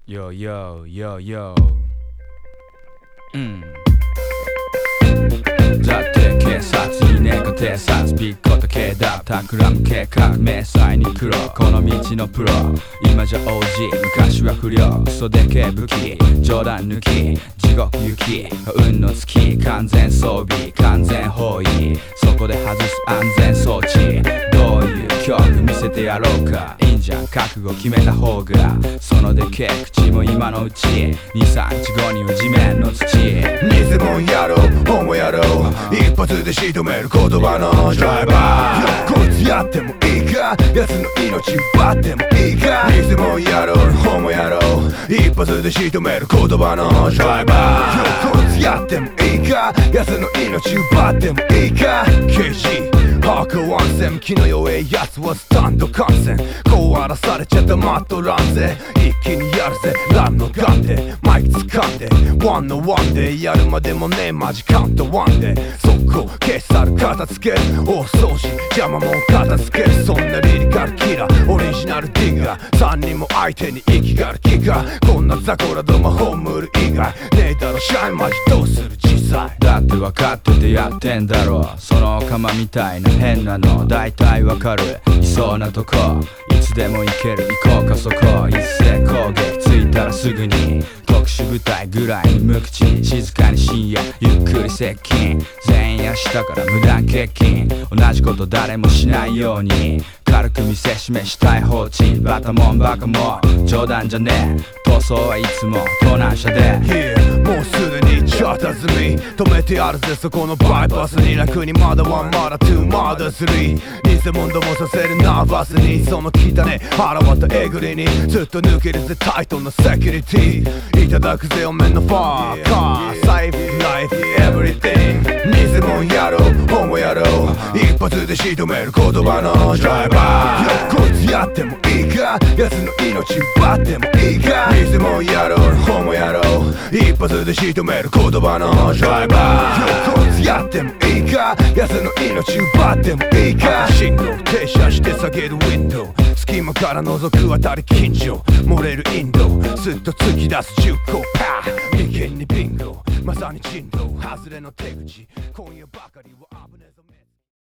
Yo yo yo yo だって警察に猫偵察ビッコと警だ企む計画明細に黒この道のプロ今じゃ OG 昔は不良嘘でけ武器冗談抜き地獄行き運の月完全装備完全包囲そこで外す安全装置どういう曲見せてやろうかいいんじゃん覚悟決めた方がそのでけえ口も今のうち 2,3 日後には地面の土偽物野郎ホモ野郎一発で仕留める言葉のドライバーこいつやってもいいか奴の命奪ってもいいか偽物野郎ホモ野郎一発で仕留める言葉のドライバーこいつやってもいいか奴の命奪ってもいいか刑事ハークワンセン気の弱い奴はスタンド観戦こう荒らされちゃ黙っとらんぜ一気にやるぜラムのガンでマイク掴んでワンのワンでやるまでもねえマジカウントワンで速攻消し去る片付ける大掃除邪魔もん片付けるそんなリリカルキラーオリジナルディガー3人も相手に息がある気がこんな雑魚らどもホームル以外ねえだろシャインマジどうする実際だって分かっててやってんだろそのオカマみたいな変なの大体わかるいそうなとこいつでも行ける行こうかそこ一斉攻撃ついたらすぐに特殊部隊ぐらいに無口静かに深夜ゆっくり接近全員明日から無断欠勤同じこと誰もしないように軽く見せしめしたい放置バタモンバカも冗談じゃねえ逃走はいつも盗難車で、 yeah, もうすでにチャーター済み止めてやるぜそこのバイパスに楽にまだワンまだツーまだスリー偽物どもさせるナーバスにその汚ね腹割ったえぐりにずっと抜けるぜタイトなセキュリティいただくぜおめんのファーカーセーブライフエブリティング偽物野郎ホモ野郎一発で仕留める言葉のドライバーこいつやってもいいか奴の命奪ってもいいか偽物野郎ホモ野郎一発で仕留める言葉のドライバーこいつやってもいいか奴の命奪ってもいいか信号停車して下げるウィンドウ隙間から覗くあたり近所漏れるインドすっと突き出す10個パー眉間にビンゴまさに人道外れの手口今夜ばかりは危ねえぞ